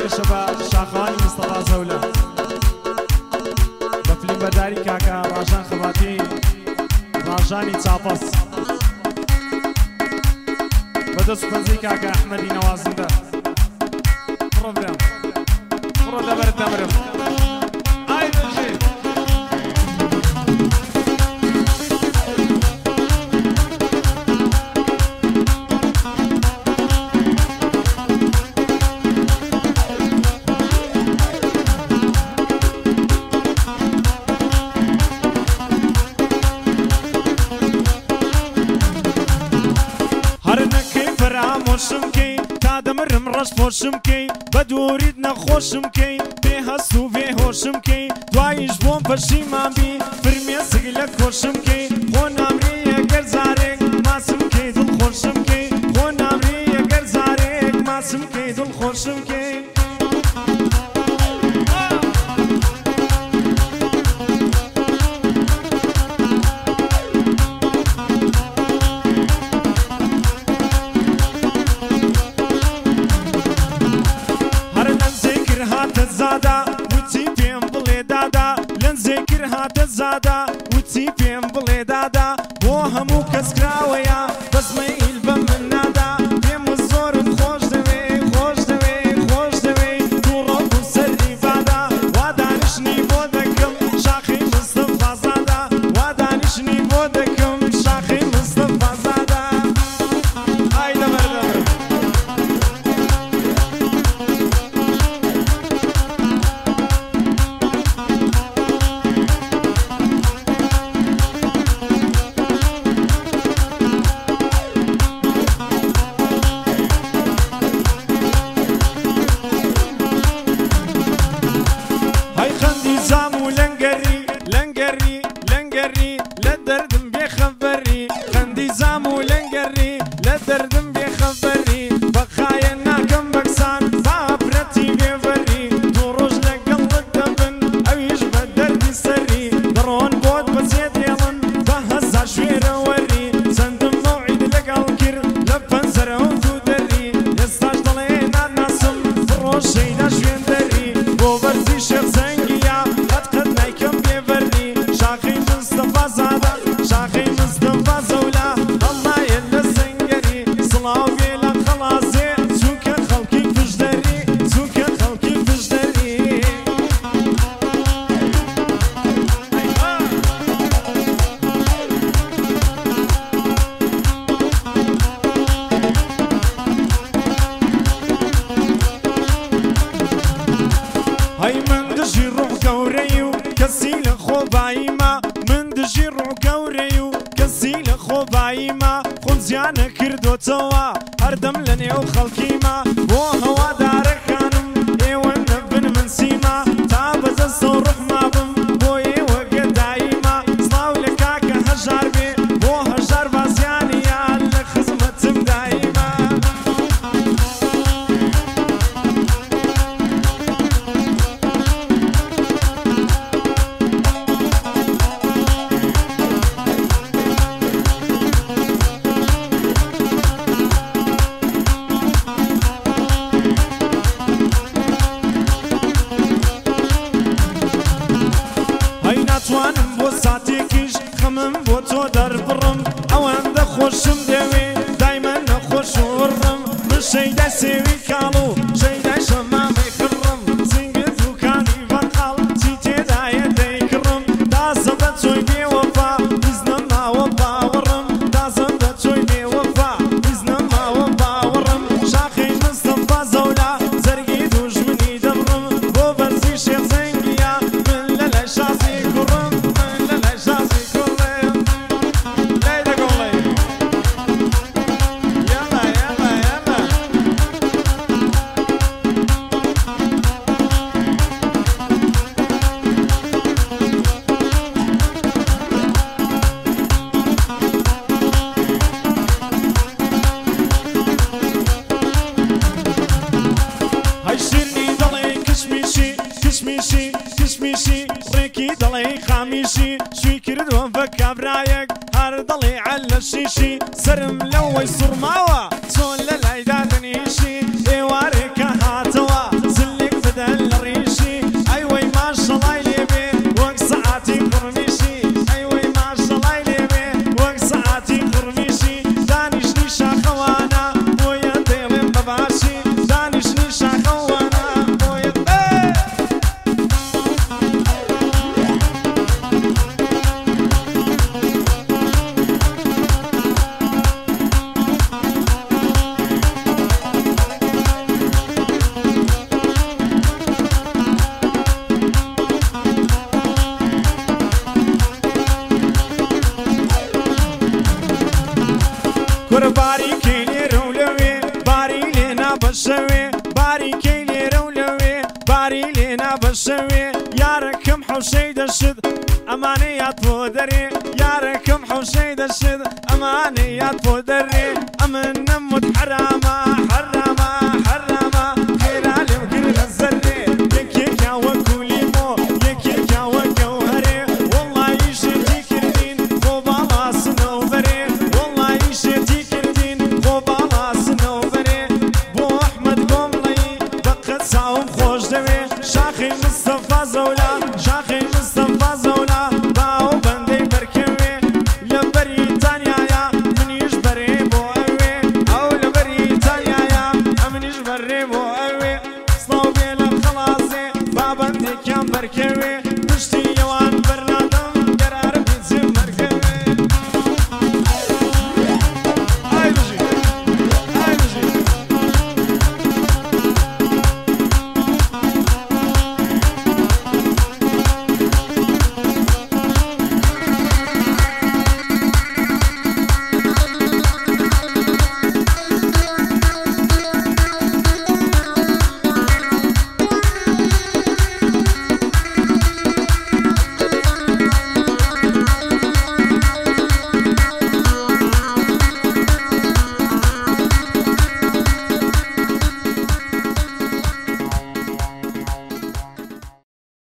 شباب شاخوانی مصطفى زولة بفلين بداري كاكا راجان خباتي راجاني تشابس بدس بنزي كاكا احمدي نوازنده بروبلم برو دبر التمرم اي بنجي فراموشم کی تا دمرم رش پوشم کی بدورید نخوشم کی به هستو به هوشم کی دوایش بوم پشیمان بی فرمی سگل کوشم کی خونم ری اگر زارک ماسم کی دل خوشم کی خونم ری اگر زارک ماسم کی دل خوشم کی زادا وتي بيم بلي دادا لن ذكر هذا زادا وتي بيم بلي دادا بو همو كسكراويا بس ما يلبم من نادا بيم الزور خوش دوي خوش دوي خوش دوي تورب سري بادا ودانشني بودكم شاخي مصطفى زادا ودانشني بودكم شاخي مصطفى زادا هاي دمر زامو لنقري لنقري لنقري لدردم بخبري خندي زامو لنقري لدردم بخبري بخايا ناكم بكسان بابرتي بيفري دروج لقلب الدبن او يجبد دردي سري درون بود بزيد يلن بهزا شوير وري سندم موعد لقلكر لبن زرعون تودري يستاج ضلينا ناسم فروش شينا شوين دري بوبرزي شيخ زنقيا شاخي مصطفى زادا شاخي مصطفى زولا الله يلا الزنقري صلاو بيلا خلاصي سوك خلقي فجدري سوك خلقي فجدري هاي من دجي روح قوريو كسيل خوبايما من دجي روح قوريو كسيل خوبايما خنزيانا كردو توا هردم لني وخلقيما وهوا دارك كانم ايوان نبن من سيما تابز الصروح ما بم بوي وقت دايما صلاو لكاكا هجار بي بو هجار بازياني يا لخزمتم دايما توانم بو ساتيكيش خمم بو تو در برم اوان ده خوشم دوي دايما نخوش ورم مشي دا سيوي كالو شي دا شمامي كرم زنقت وكاني برقال تيتي دا يدي كرم دا زبط شوي بي وفا إذن ما وفا ورم دا زبط شوي بي وفا إذن ما وفا ورم شاخي مصطفى زولا زرقي دوش مني دبرم بو برزي شيخ زنقيا من للاشاسي كرم كشميشي ريكي ضلي خاميشي شوي كردو فكا برايك هار ضلي على الشيشي سرم لو يصر ماوا صول للايداد نيشي ايواريك هاتوا بشوي باري كيلي رولوي باري لينا بشوي ياركم حوشيد الشد أمانيات بودري ياركم حوشيد الشد أمانيات بودري أمن نمت حرامة حرامة حرامة خير علم كل الزري يكيك يا وكولي مو يكيك يا وكوهري والله يشتي كردين خوبالا سنوبري والله يشتي كردين خوبالا سنوبري بو أحمد قوملي بقت ساوم خوش دوي شاخي مصطفى زولا شاخي مصطفى زولا باو بندي بركوي لبريتانيا يا منيش بري بو اوي او لبريتانيا يا منيش بري بو اوي صوبي لخلاصي بابندي كان بركوي